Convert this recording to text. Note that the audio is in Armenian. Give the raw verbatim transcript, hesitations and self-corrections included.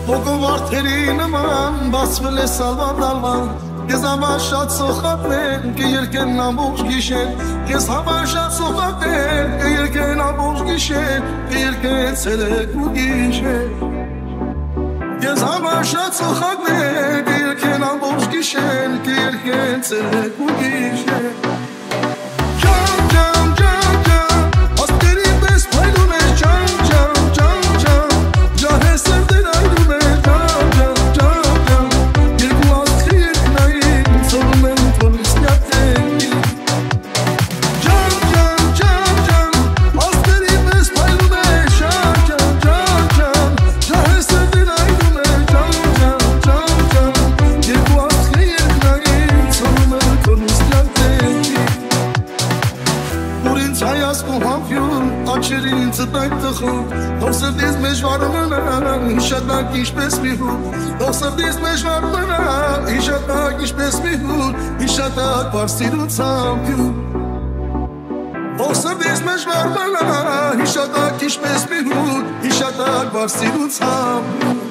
Ոգով արդերի նման բացվել է սալվադալման Ես համար շատ սոխատներ կերկեն ամբողջ գիշեր Ես համար շատ սոխատներ կերկեն ամբողջ գիշեր Կերկեն ցերեկ ու գիշեր Ես համար շատ սոխատներ կերկեն ամբողջ գիշեր Կերկեն ցերեկ ու գիշեր Աչերին ծտայք տխում Թող սրտիս մեջ վարմնա Հիշատակ ինչպես մի հուր Թող սրտիս մեջ վարմնա Հիշատակ ինչպես մի հուր Հիշատակ վարսիրու ծամպյու Թող սրտիս մեջ վարմնա Հիշատակ ինչպես մի հուր Հիշատակ վարսիրու ծամպյու